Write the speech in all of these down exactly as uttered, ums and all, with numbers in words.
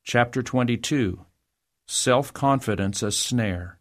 Chapter twenty-two. Self-Confidence a Snare.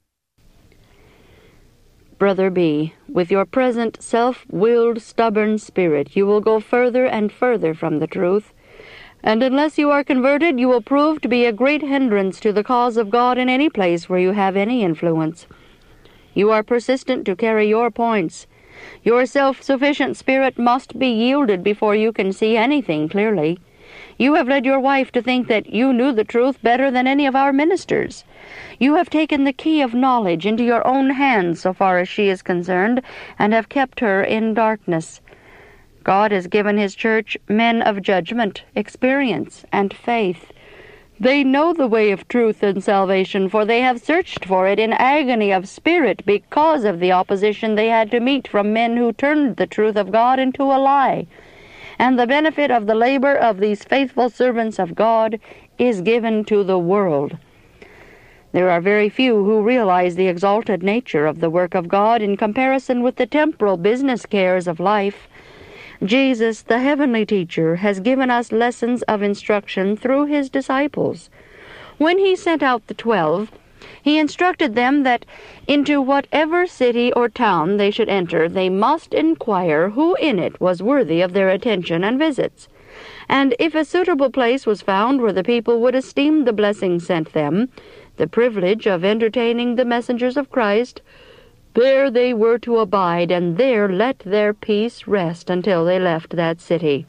Brother B., with your present self-willed, stubborn spirit, you will go further and further from the truth, and unless you are converted, you will prove to be a great hindrance to the cause of God in any place where you have any influence. You are persistent to carry your points. Your self-sufficient spirit must be yielded before you can see anything clearly. You have led your wife to think that you knew the truth better than any of our ministers. You have taken the key of knowledge into your own hands so far as she is concerned, and have kept her in darkness. God has given his church men of judgment, experience, and faith. They know the way of truth and salvation, for they have searched for it in agony of spirit because of the opposition they had to meet from men who turned the truth of God into a lie. And the benefit of the labor of these faithful servants of God is given to the world. There are very few who realize the exalted nature of the work of God in comparison with the temporal business cares of life. Jesus, the heavenly teacher, has given us lessons of instruction through his disciples. When he sent out the twelve, he instructed them that into whatever city or town they should enter, they must inquire who in it was worthy of their attention and visits. And if a suitable place was found where the people would esteem the blessing sent them, the privilege of entertaining the messengers of Christ, there they were to abide, and there let their peace rest until they left that city.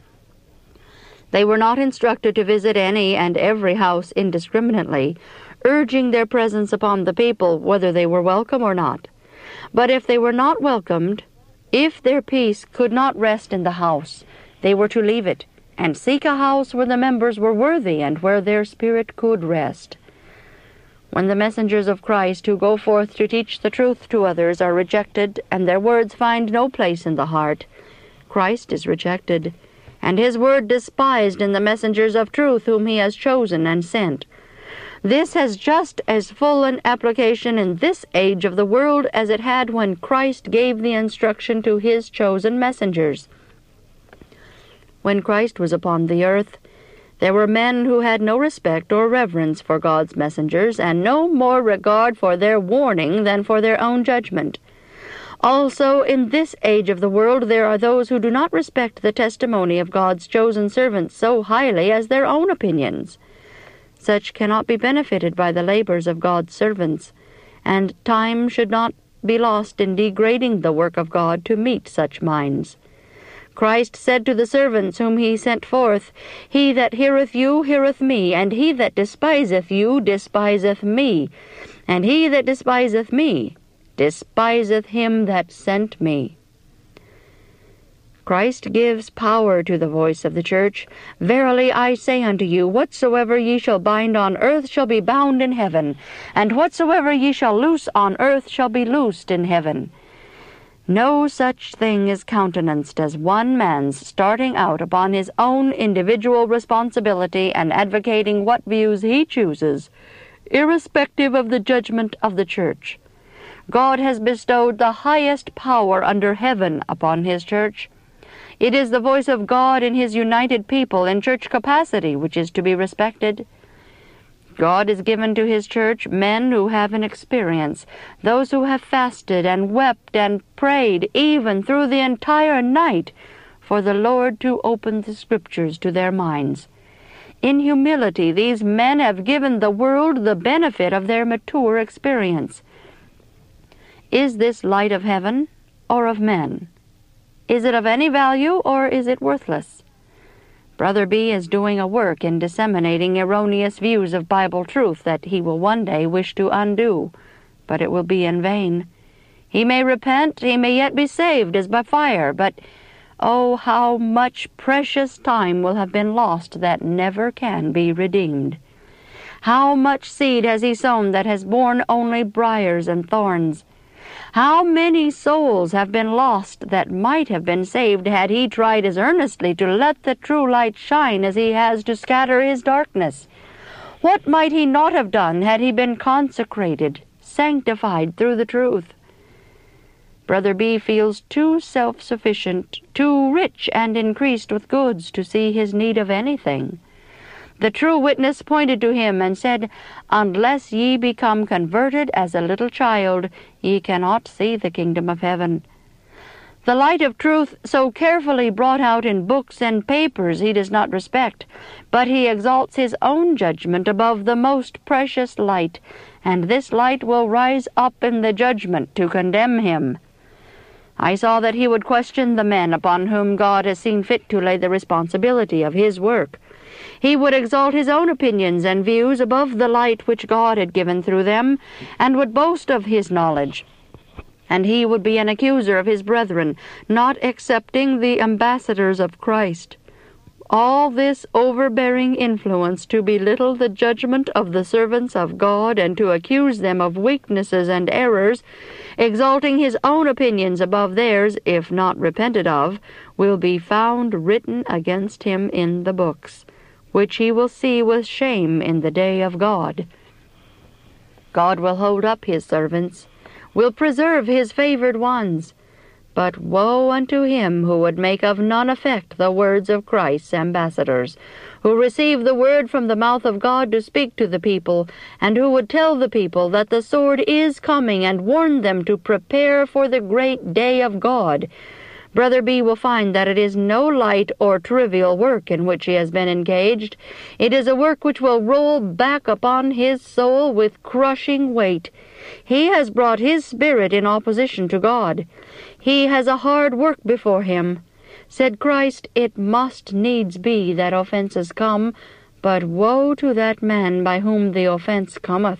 They were not instructed to visit any and every house indiscriminately, urging their presence upon the people, whether they were welcome or not. But if they were not welcomed, if their peace could not rest in the house, they were to leave it, and seek a house where the members were worthy and where their spirit could rest. When the messengers of Christ who go forth to teach the truth to others are rejected, and their words find no place in the heart, Christ is rejected, and his word despised in the messengers of truth whom he has chosen and sent. This has just as full an application in this age of the world as it had when Christ gave the instruction to his chosen messengers. When Christ was upon the earth, there were men who had no respect or reverence for God's messengers, and no more regard for their warning than for their own judgment. Also, in this age of the world, there are those who do not respect the testimony of God's chosen servants so highly as their own opinions. Such cannot be benefited by the labors of God's servants, and time should not be lost in degrading the work of God to meet such minds. Christ said to the servants whom he sent forth, He that heareth you heareth me, and he that despiseth you despiseth me, and he that despiseth me despiseth him that sent me. Christ gives power to the voice of the church. Verily I say unto you, whatsoever ye shall bind on earth shall be bound in heaven, and whatsoever ye shall loose on earth shall be loosed in heaven. No such thing is countenanced as one man's starting out upon his own individual responsibility and advocating what views he chooses, irrespective of the judgment of the church. God has bestowed the highest power under heaven upon his church. It is the voice of God in his united people in church capacity which is to be respected. God has given to his church men who have an experience, those who have fasted and wept and prayed even through the entire night for the Lord to open the Scriptures to their minds. In humility, these men have given the world the benefit of their mature experience. Is this light of heaven or of men? Is it of any value, or is it worthless? Brother B. is doing a work in disseminating erroneous views of Bible truth that he will one day wish to undo, but it will be in vain. He may repent, he may yet be saved as by fire, but oh, how much precious time will have been lost that never can be redeemed. How much seed has he sown that has borne only briars and thorns? How many souls have been lost that might have been saved had he tried as earnestly to let the true light shine as he has to scatter his darkness? What might he not have done had he been consecrated, sanctified through the truth? Brother B. feels too self-sufficient, too rich and increased with goods to see his need of anything. The true witness pointed to him and said, Unless ye become converted as a little child, ye cannot see the kingdom of heaven. The light of truth, so carefully brought out in books and papers, he does not respect, but he exalts his own judgment above the most precious light, and this light will rise up in the judgment to condemn him. I saw that he would question the men upon whom God has seen fit to lay the responsibility of his work. He would exalt his own opinions and views above the light which God had given through them, and would boast of his knowledge. And he would be an accuser of his brethren, not accepting the ambassadors of Christ. All this overbearing influence to belittle the judgment of the servants of God and to accuse them of weaknesses and errors, exalting his own opinions above theirs, if not repented of, will be found written against him in the books, which he will see with shame in the day of God. God will hold up his servants, will preserve his favored ones. But woe unto him who would make of none effect the words of Christ's ambassadors, who receive the word from the mouth of God to speak to the people, and who would tell the people that the sword is coming and warn them to prepare for the great day of God. Brother B. will find that it is no light or trivial work in which he has been engaged. It is a work which will roll back upon his soul with crushing weight. He has brought his spirit in opposition to God. He has a hard work before him. Said Christ, it must needs be that offenses come, but woe to that man by whom the offense cometh.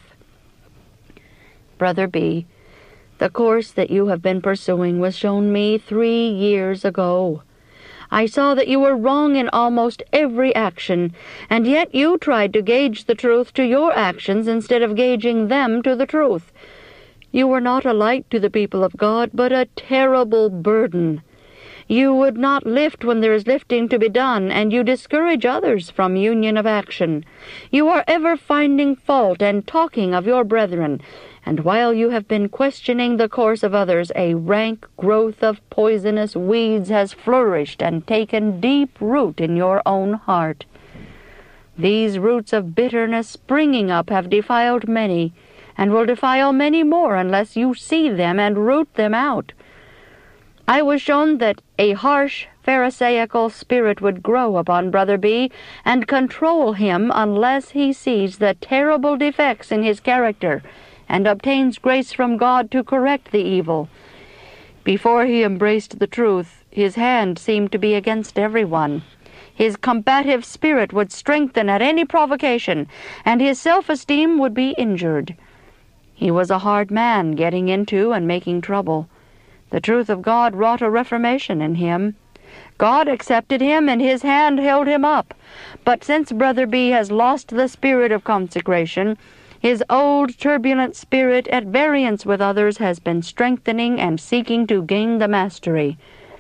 Brother B., the course that you have been pursuing was shown me three years ago. I saw that you were wrong in almost every action, and yet you tried to gauge the truth to your actions instead of gauging them to the truth. You were not a light to the people of God, but a terrible burden. You would not lift when there is lifting to be done, and you discourage others from union of action. You are ever finding fault and talking of your brethren, and while you have been questioning the course of others, a rank growth of poisonous weeds has flourished and taken deep root in your own heart. These roots of bitterness springing up have defiled many, and will defile many more unless you see them and root them out. I was shown that a harsh, pharisaical spirit would grow upon Brother B. and control him unless he sees the terrible defects in his character and obtains grace from God to correct the evil. Before he embraced the truth, his hand seemed to be against everyone. His combative spirit would strengthen at any provocation, and his self-esteem would be injured. He was a hard man, getting into and making trouble. The truth of God wrought a reformation in him. God accepted him, and his hand held him up. But since Brother B. has lost the spirit of consecration, his old turbulent spirit, at variance with others, has been strengthening and seeking to gain the mastery.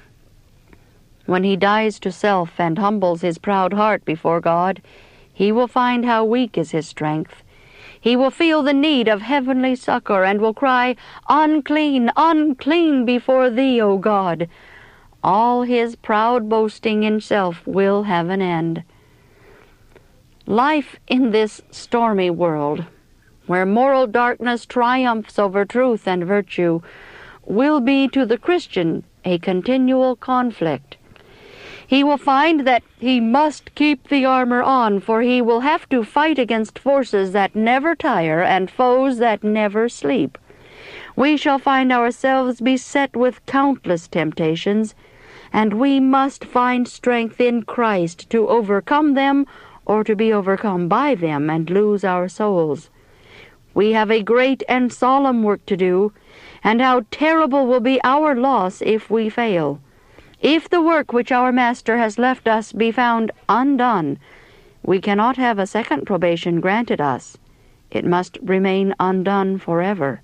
When he dies to self and humbles his proud heart before God, he will find how weak is his strength. He will feel the need of heavenly succor, and will cry, Unclean, unclean before thee, O God. All his proud boasting in self will have an end. Life in this stormy world, where moral darkness triumphs over truth and virtue, will be to the Christian a continual conflict. He will find that he must keep the armor on, for he will have to fight against forces that never tire and foes that never sleep. We shall find ourselves beset with countless temptations, and we must find strength in Christ to overcome them or to be overcome by them and lose our souls. We have a great and solemn work to do, and how terrible will be our loss if we fail. If the work which our Master has left us be found undone, we cannot have a second probation granted us. It must remain undone forever.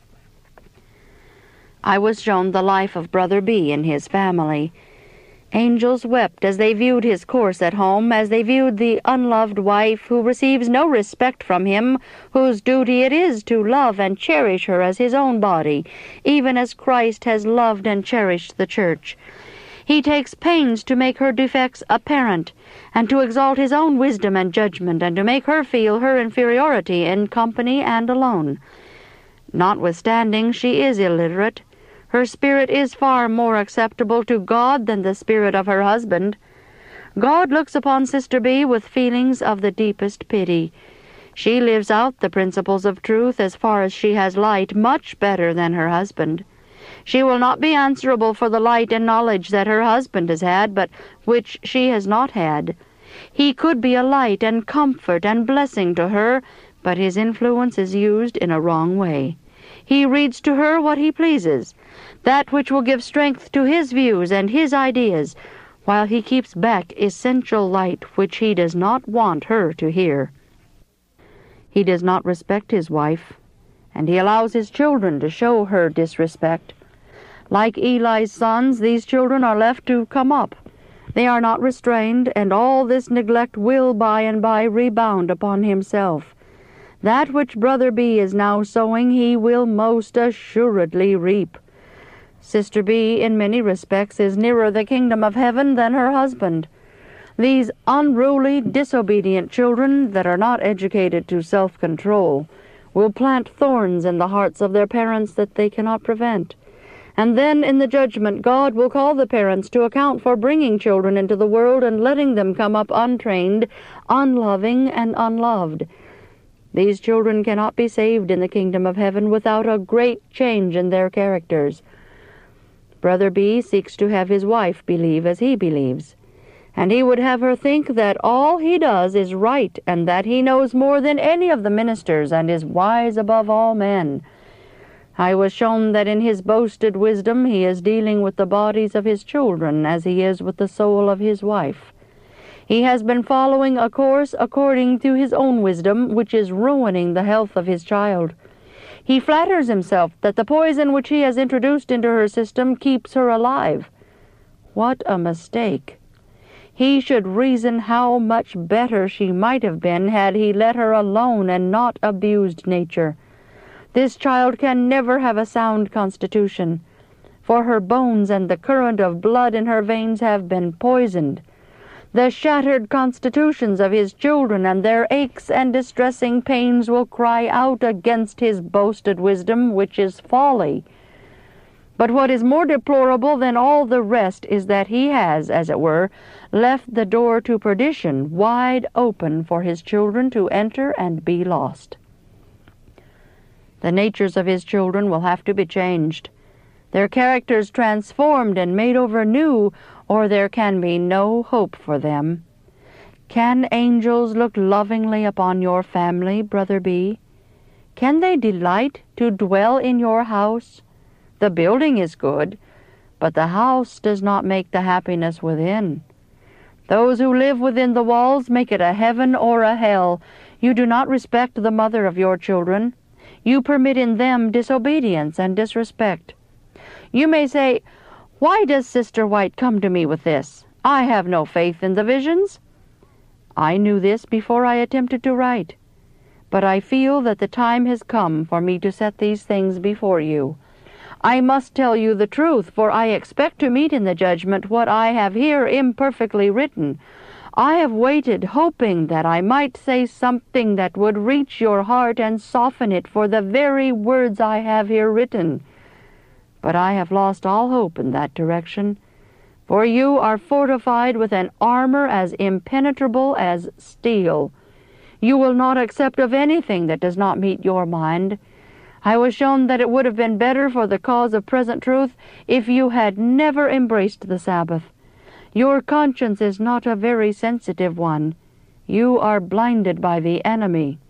I was shown the life of Brother B. and his family. Angels wept as they viewed his course at home, as they viewed the unloved wife who receives no respect from him, whose duty it is to love and cherish her as his own body, even as Christ has loved and cherished the church. He takes pains to make her defects apparent, and to exalt his own wisdom and judgment, and to make her feel her inferiority in company and alone. Notwithstanding, she is illiterate. Her spirit is far more acceptable to God than the spirit of her husband. God looks upon Sister B with feelings of the deepest pity. She lives out the principles of truth as far as she has light much better than her husband. She will not be answerable for the light and knowledge that her husband has had, but which she has not had. He could be a light and comfort and blessing to her, but his influence is used in a wrong way. He reads to her what he pleases, that which will give strength to his views and his ideas, while he keeps back essential light which he does not want her to hear. He does not respect his wife, and he allows his children to show her disrespect. Like Eli's sons, these children are left to come up. They are not restrained, and all this neglect will by and by rebound upon himself. That which Brother B is now sowing, he will most assuredly reap. Sister B, in many respects, is nearer the kingdom of heaven than her husband. These unruly, disobedient children that are not educated to self-control will plant thorns in the hearts of their parents that they cannot prevent. And then in the judgment God will call the parents to account for bringing children into the world and letting them come up untrained, unloving, and unloved. These children cannot be saved in the kingdom of heaven without a great change in their characters. Brother B seeks to have his wife believe as he believes, and he would have her think that all he does is right, and that he knows more than any of the ministers and is wise above all men. I was shown that in his boasted wisdom he is dealing with the bodies of his children as he is with the soul of his wife. He has been following a course according to his own wisdom, which is ruining the health of his child. He flatters himself that the poison which he has introduced into her system keeps her alive. What a mistake! He should reason how much better she might have been had he let her alone and not abused nature. This child can never have a sound constitution, for her bones and the current of blood in her veins have been poisoned. The shattered constitutions of his children and their aches and distressing pains will cry out against his boasted wisdom, which is folly. But what is more deplorable than all the rest is that he has, as it were, left the door to perdition wide open for his children to enter and be lost. The natures of his children will have to be changed, their characters transformed and made over new, or there can be no hope for them. Can angels look lovingly upon your family, Brother B? Can they delight to dwell in your house? The building is good, but the house does not make the happiness within. Those who live within the walls make it a heaven or a hell. You do not respect the mother of your children. You permit in them disobedience and disrespect. You may say, "Why does Sister White come to me with this? I have no faith in the visions." I knew this before I attempted to write, but I feel that the time has come for me to set these things before you. I must tell you the truth, for I expect to meet in the judgment what I have here imperfectly written. I have waited, hoping that I might say something that would reach your heart and soften it for the very words I have here written. But I have lost all hope in that direction, for you are fortified with an armor as impenetrable as steel. You will not accept of anything that does not meet your mind. I was shown that it would have been better for the cause of present truth if you had never embraced the Sabbath. Your conscience is not a very sensitive one. You are blinded by the enemy.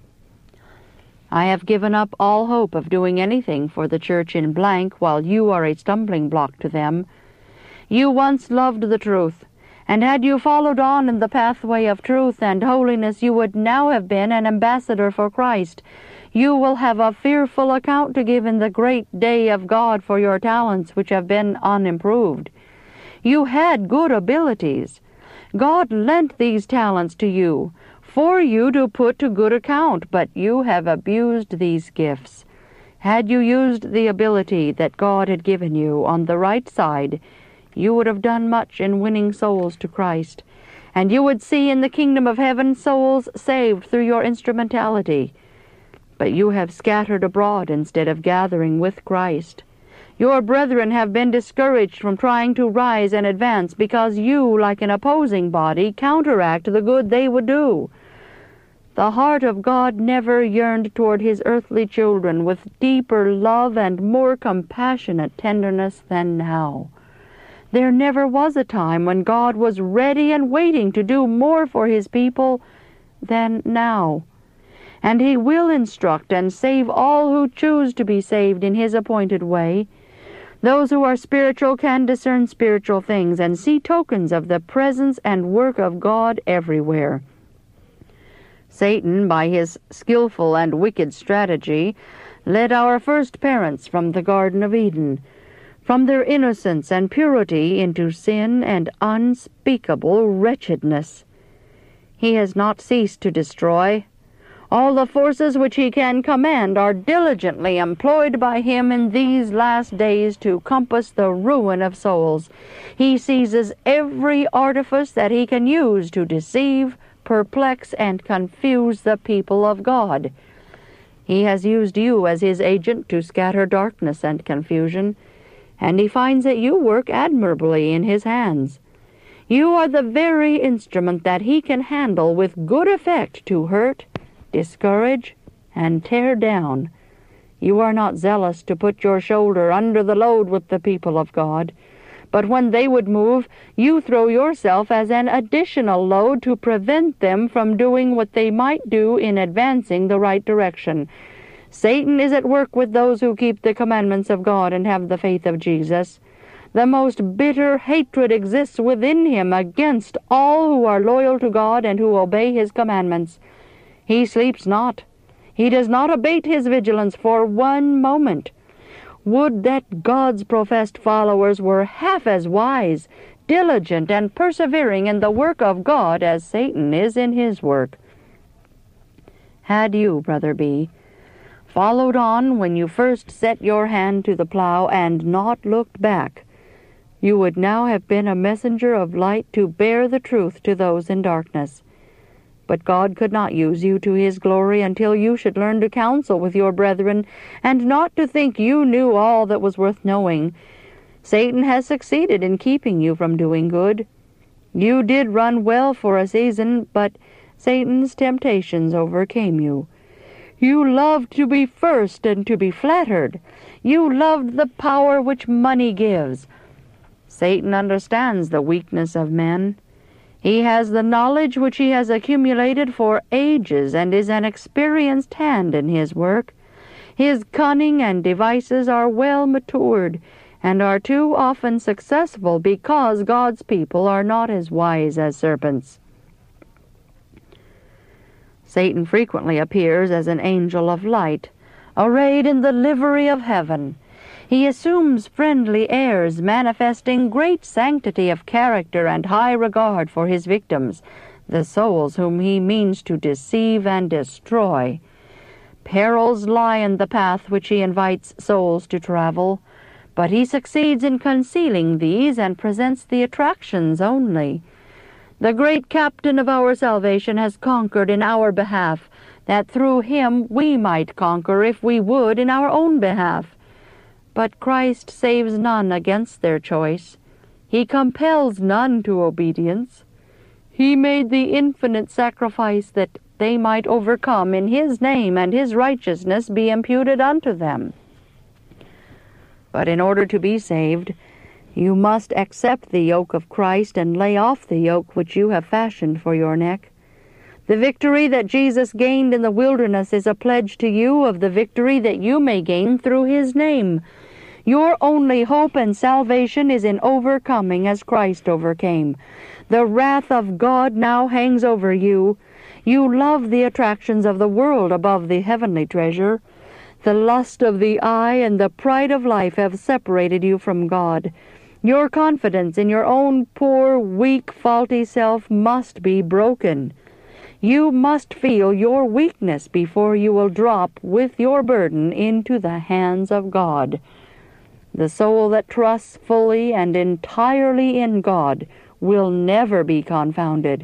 I have given up all hope of doing anything for the church in blank while you are a stumbling block to them. You once loved the truth, and had you followed on in the pathway of truth and holiness, you would now have been an ambassador for Christ. You will have a fearful account to give in the great day of God for your talents which have been unimproved. You had good abilities. God lent these talents to you, for you to put to good account, but you have abused these gifts. Had you used the ability that God had given you on the right side, you would have done much in winning souls to Christ, and you would see in the kingdom of heaven souls saved through your instrumentality. But you have scattered abroad instead of gathering with Christ. Your brethren have been discouraged from trying to rise and advance because you, like an opposing body, counteract the good they would do. The heart of God never yearned toward his earthly children with deeper love and more compassionate tenderness than now. There never was a time when God was ready and waiting to do more for his people than now. And he will instruct and save all who choose to be saved in his appointed way. Those who are spiritual can discern spiritual things and see tokens of the presence and work of God everywhere. Satan, by his skillful and wicked strategy, led our first parents from the Garden of Eden, from their innocence and purity into sin and unspeakable wretchedness. He has not ceased to destroy. All the forces which he can command are diligently employed by him in these last days to compass the ruin of souls. He seizes every artifice that he can use to deceive, perplex, and confuse the people of God. He has used you as his agent to scatter darkness and confusion, and he finds that you work admirably in his hands. You are the very instrument that he can handle with good effect to hurt, discourage, and tear down. You are not zealous to put your shoulder under the load with the people of God, but when they would move, you throw yourself as an additional load to prevent them from doing what they might do in advancing the right direction. Satan is at work with those who keep the commandments of God and have the faith of Jesus. The most bitter hatred exists within him against all who are loyal to God and who obey his commandments. He sleeps not. He does not abate his vigilance for one moment. Would that God's professed followers were half as wise, diligent, and persevering in the work of God as Satan is in his work. Had you, Brother B., followed on when you first set your hand to the plow and not looked back, you would now have been a messenger of light to bear the truth to those in darkness. But God could not use you to his glory until you should learn to counsel with your brethren, and not to think you knew all that was worth knowing. Satan has succeeded in keeping you from doing good. You did run well for a season, but Satan's temptations overcame you. You loved to be first and to be flattered. You loved the power which money gives. Satan understands the weakness of men. He has the knowledge which he has accumulated for ages and is an experienced hand in his work. His cunning and devices are well matured and are too often successful because God's people are not as wise as serpents. Satan frequently appears as an angel of light, arrayed in the livery of heaven. He assumes friendly airs, manifesting great sanctity of character and high regard for his victims, the souls whom he means to deceive and destroy. Perils lie in the path which he invites souls to travel, but he succeeds in concealing these and presents the attractions only. The great Captain of our salvation has conquered in our behalf, that through him we might conquer, if we would, in our own behalf. But Christ saves none against their choice. He compels none to obedience. He made the infinite sacrifice that they might overcome in his name, and his righteousness be imputed unto them. But in order to be saved, you must accept the yoke of Christ and lay off the yoke which you have fashioned for your neck. The victory that Jesus gained in the wilderness is a pledge to you of the victory that you may gain through his name. Your only hope and salvation is in overcoming as Christ overcame. The wrath of God now hangs over you. You love the attractions of the world above the heavenly treasure. The lust of the eye and the pride of life have separated you from God. Your confidence in your own poor, weak, faulty self must be broken. You must feel your weakness before you will drop with your burden into the hands of God. The soul that trusts fully and entirely in God will never be confounded.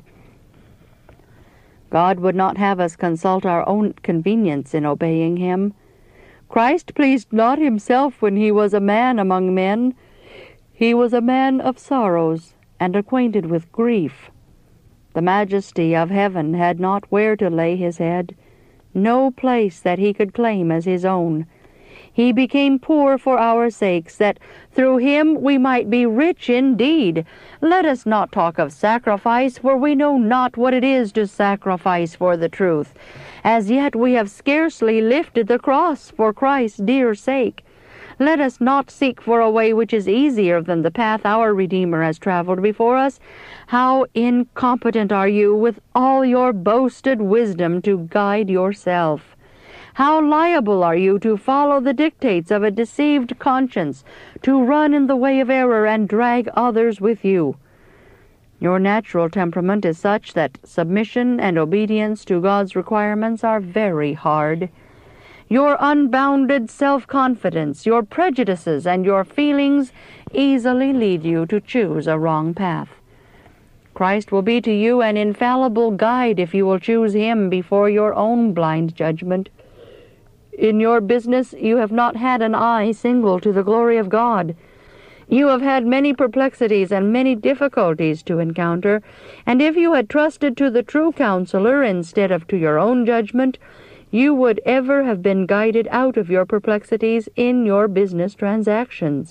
God would not have us consult our own convenience in obeying him. Christ pleased not himself when he was a man among men. He was a man of sorrows and acquainted with grief. The majesty of heaven had not where to lay his head, no place that he could claim as his own. He became poor for our sakes, that through him we might be rich indeed. Let us not talk of sacrifice, for we know not what it is to sacrifice for the truth. As yet we have scarcely lifted the cross for Christ's dear sake. Let us not seek for a way which is easier than the path our Redeemer has traveled before us. How incompetent are you, with all your boasted wisdom, to guide yourself! How liable are you to follow the dictates of a deceived conscience, to run in the way of error and drag others with you? Your natural temperament is such that submission and obedience to God's requirements are very hard. Your unbounded self-confidence, your prejudices, and your feelings easily lead you to choose a wrong path. Christ will be to you an infallible guide if you will choose him before your own blind judgment. In your business you have not had an eye single to the glory of God. You have had many perplexities and many difficulties to encounter, and if you had trusted to the true counselor instead of to your own judgment, you would ever have been guided out of your perplexities in your business transactions.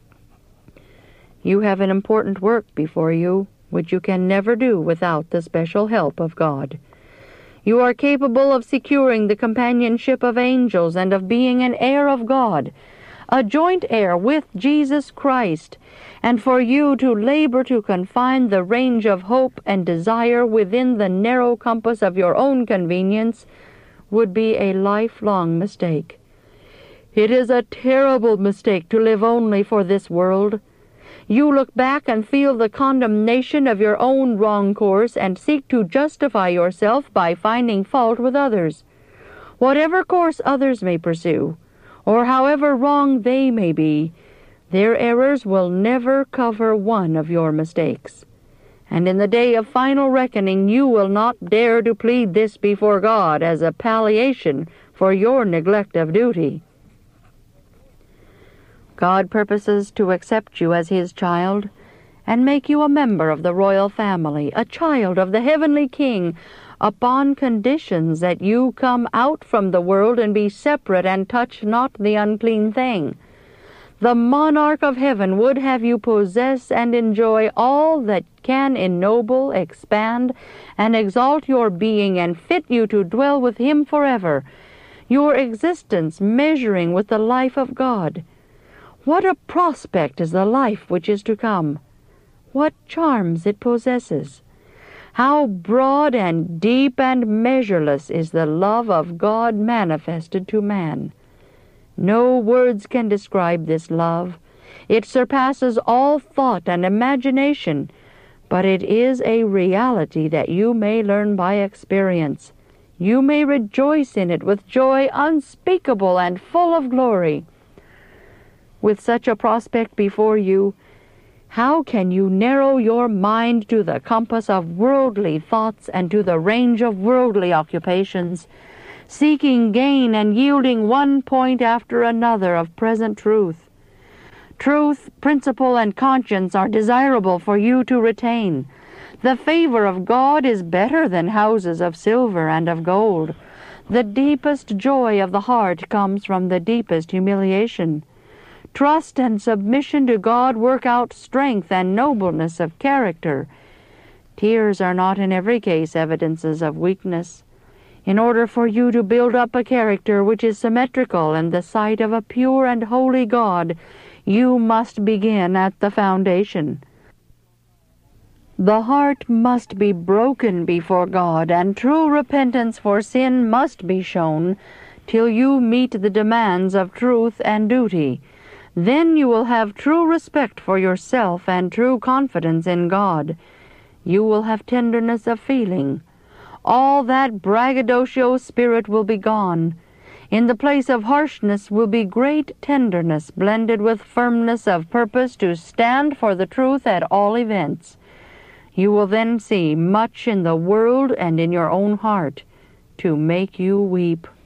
You have an important work before you, which you can never do without the special help of God. You are capable of securing the companionship of angels and of being an heir of God, a joint heir with Jesus Christ, and for you to labor to confine the range of hope and desire within the narrow compass of your own convenience would be a lifelong mistake. It is a terrible mistake to live only for this world. You look back and feel the condemnation of your own wrong course and seek to justify yourself by finding fault with others. Whatever course others may pursue, or however wrong they may be, their errors will never cover one of your mistakes. And in the day of final reckoning you will not dare to plead this before God as a palliation for your neglect of duty. God purposes to accept you as his child and make you a member of the royal family, a child of the heavenly King, upon conditions that you come out from the world and be separate and touch not the unclean thing. The monarch of heaven would have you possess and enjoy all that can ennoble, expand, and exalt your being and fit you to dwell with him forever, your existence measuring with the life of God. What a prospect is the life which is to come! What charms it possesses! How broad and deep and measureless is the love of God manifested to man! No words can describe this love. It surpasses all thought and imagination, but it is a reality that you may learn by experience. You may rejoice in it with joy unspeakable and full of glory. With such a prospect before you, how can you narrow your mind to the compass of worldly thoughts and to the range of worldly occupations, seeking gain and yielding one point after another of present truth? Truth, principle, and conscience are desirable for you to retain. The favor of God is better than houses of silver and of gold. The deepest joy of the heart comes from the deepest humiliation. Trust and submission to God work out strength and nobleness of character. Tears are not in every case evidences of weakness. In order for you to build up a character which is symmetrical in the sight of a pure and holy God, you must begin at the foundation. The heart must be broken before God, and true repentance for sin must be shown till you meet the demands of truth and duty. Then you will have true respect for yourself and true confidence in God. You will have tenderness of feeling. All that braggadocio spirit will be gone. In the place of harshness will be great tenderness, blended with firmness of purpose to stand for the truth at all events. You will then see much in the world and in your own heart to make you weep.